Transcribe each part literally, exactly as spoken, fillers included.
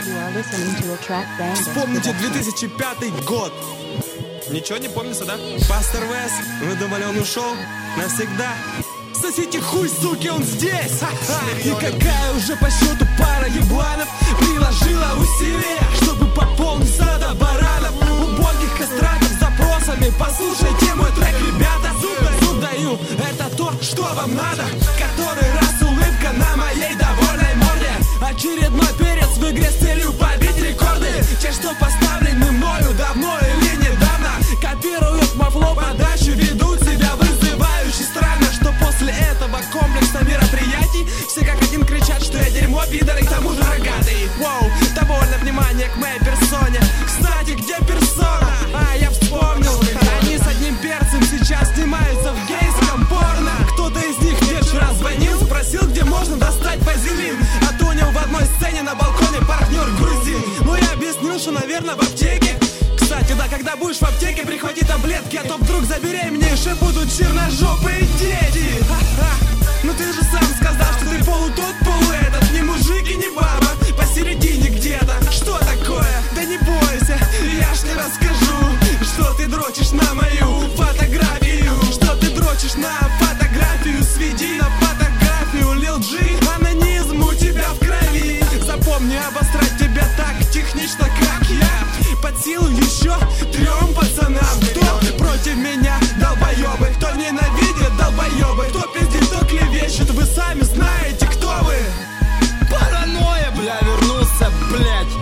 Вспомните две тысячи пятый год. Ничего не помнится, да? Пастор Вес, вы думали, он ушел навсегда? Сосите хуй, суки, он здесь! И какая уже по счету пара ебланов приложила усилия, чтобы пополнить стадо баранов, убогих кастратов с запросами. Послушайте мой трек, ребята, зуб даю, это то, что вам надо. Который раз улыбка на моей довольной морде. Очередной перец в игре с целью побить рекорды. Те, что поставлены мною давно или недавно, копируют мой флоу, подачу, ведут себя вызывающе. Странно, что после этого комплекса мероприятий все как один кричат, что я дерьмо, пидор и к тому же рогатый. Воу, довольно внимания к моей персоне. Кстати, где персона? А, я вспомнил, они с одним перцем сейчас снимаются в гейском порно. Кто-то из них мне вчера звонил, спросил, где можно достать вазелин. А то у него в одной сцене на балконе партнер грузин. Ну я объяснил, что, наверное, в аптеке. Кстати, да, когда будешь в аптеке, прихвати таблетки, а то вдруг забеременеешь и будут черножопые дети. Ха-ха. Ну ты же сам сказал, что ты полу тот, полу этот. Не мужик и не баба, посередине где-то. Что такое? Да не бойся, я ж не расскажу, что ты дрочишь на мою фотографию. Что ты дрочишь на фотографию, сведи на фотографию, Лил Джи. Анонизм у тебя в крови. Запомни, обосрать тебя так технично, как я, под силу еще трем пацанам. Кто против меня? Долбоебы. Кто ненавидит? Долбоебы. Кто пиздит, кто клевещет? Вы сами знаете, кто вы. Паранойя, бля, вернулся, блядь.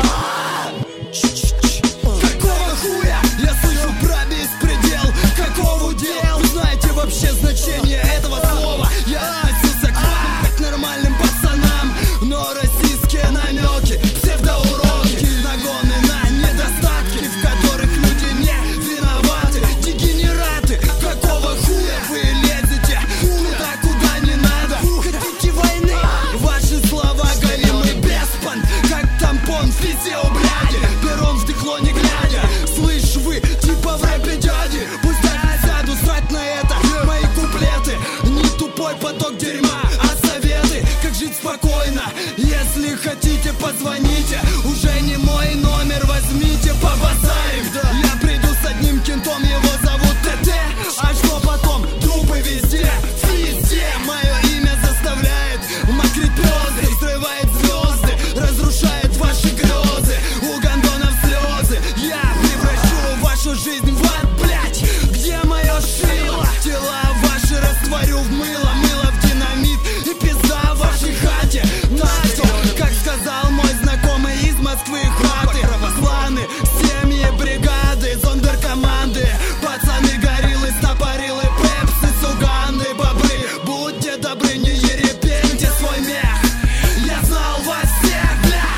Какого хуя? Я слышу про беспредел. Какого удел? Вы знаете вообще значение этого слова? Я относился к вам как нормальным пацанам, но российские намеки, псевдоуроки, нагоны на недостатки, в которых люди не виноваты. Дегенераты, какого хуя вы лезете туда, куда не надо? Хотите войны? Ваши слова галимый беспон, как тампон в пизде у бляди. Пером вдыхло не глядя. Слышь вы, типа в рэпе дяди. Пусть так сяду, срать на это. Мои куплеты, не тупой поток дерьма, а советы, как жить спокойно. Если хотите, позвоните. Уже не мой номер, возьмите, побазарим. Я приду с одним кентом, его зовут ТТ. А что потом? Трупы везде, везде. Мое имя заставляет мокрить слезы, взрывает звезды, разрушает ваши грезы. У гондонов слезы. Я превращу вашу жизнь в ад, блять. Где мое шило? Тела ваши растворю в мыло, мыло в динамит и пизда в вашей хате. Настя, как сказал мой знакомый из Москвы, хаты, планы, семьи, бригады, зондеркоманды, пацаны, гориллы, стопорилы, пепсы, суганы, бобры. Будьте добры, не ерепеньте свой мех. Я знал вас всех,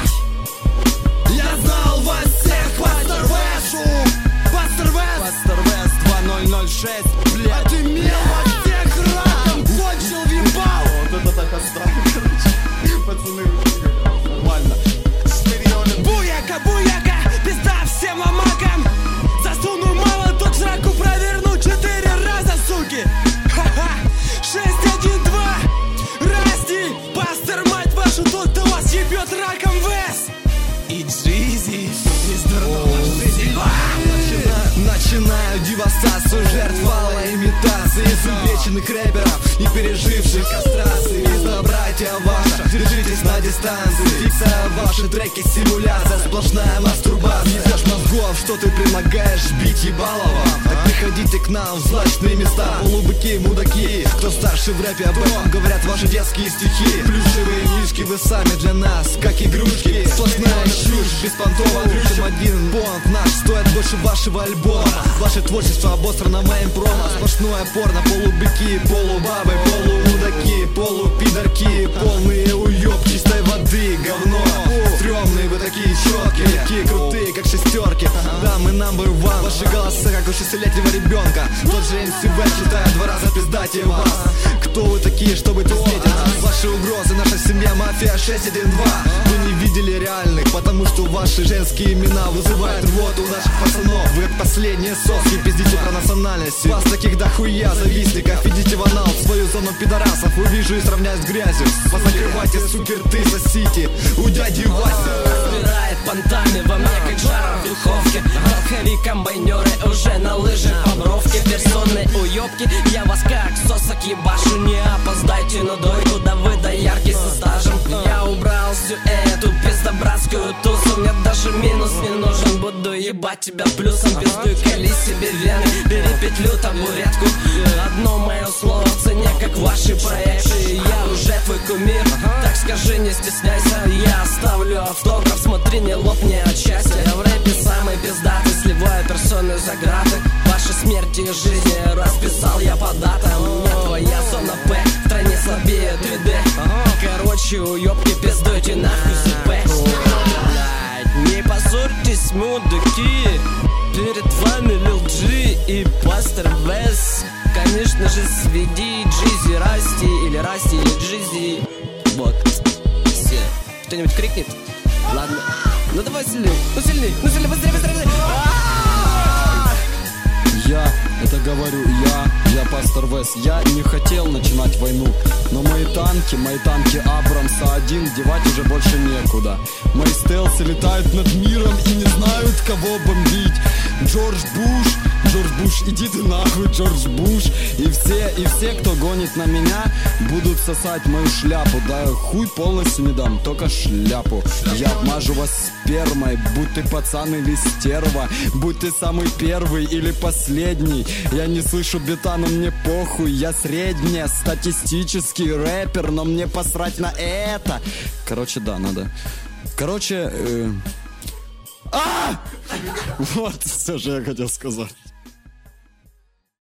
блядь. Я знал вас всех. Пастор Вес, Пастор Вес, Пастор Вес два ноль ноль шесть, блядь. Отымел вас всех раком, кончил, въебал. Вот это так осталось, короче. Пацаны, нормально. Буяка, буяка, пизда всем ломакам. Засуну молоток в сраку, проверну четыре раза, суки. Ха-ха, шесть, один, два. Расти, пастор, мать вашу, тот, кто вас ебет раком, Вес. И Джизи, мистер Начинаю девастацию жертв вала имитации изувеченных рэперов и переживших кастрации. Пизда, братья ваша, держитесь на дистанции. Фиксая ваши треки, симуляция, сплошная мастурбация. Ебешь мозгов, что ты предлагаешь бить ебало вам? Так приходите к нам в злачные места. Полубыки, мудаки, кто старше в рэпе, об этом говорят ваши детские стихи. Плюшевые мишки, вы сами для нас, как игрушки. Сплошная чушь, беспонтово, ключом один понт наш стоит больше вашего альбома. Ваше творчество обострано моим промо. Сплошное порно, полубыки, полубабы, полумудаки, полупидорки, полные уёб чистой воды, говно. Стрёмные вы такие чёткие, такие крутые, как шестерки. Да, мы number one. Ваши голоса, как у шестилетнего ребенка. Тот же эм си Бэк читает два раза пиздатее вас. Кто вы такие, чтобы теснить нас? Ваши угрозы, наша семья, мафия шесть один два. Вы не видели реальных, потому что ваши женские имена вызывают рвоту у наших пацанов. Вы как последние соски, пиздите про национальность. Вас таких дохуя завистников. Идите в анал, в свою зону пидорасов. Увижу и сравняюсь с грязью. Позакрывайте, суки, рты, сосите у дяди Вася. понтами во мне, как жара в духовке. Толковик, комбайнеры уже на лыжах по бровке. Персоны уёбки, я вас как сосок ебашу. Не опоздайте на дойку, да вы доярки со стажем. Я убрал всю эту пиздобратскую тусу. Мне даже минус не нужен, буду ебать тебя плюсом. Пиздуй, кали себе вены, бери петлю, табуретку. Одно мое слово в цене, как ваши проекты. Я уже твой кумир, так скажи, не стесняйся. Я оставлю автограф, смотри, не лопни от счастья. Я в рэпе самый пиздатый, сливаю персоны за граты. Ваши смерти и жизни расписал я по датам. Мне твоя зона П, в стране слабее три дэ. Короче, уёбки, пиздуйте нахуй ЗП. Не позорьтесь, мудаки, перед вами Лил Джи и Пастор Вес. Конечно же, сведи Джизи, Расти, или Расти, или Джизи. Вот, все. Кто-нибудь крикнет? Ладно. Ну давай сильней, ну сильней, ну сильней, быстрее, быстрее, быстрее. Я, это говорю я, я Пастор Вес. Я не хотел начинать войну, но мои танки, мои танки Абрамса один девать уже больше некуда. Мои стелсы летают над миром и не знают, кого бомбить. Джордж Буш, Джордж Буш, иди ты нахуй, Джордж Буш. И все, и все, кто гонит на меня, будут сосать мою шляпу. Да хуй полностью не дам, только шляпу. Я обмажу вас спермой, будь ты пацан или стерва, будь ты самый первый или последний. Я не слышу бита, но мне похуй. Я средняя, статистический рэпер, но мне посрать на это. Короче, да, надо. Короче, э... а! Вот все, что я хотел сказать.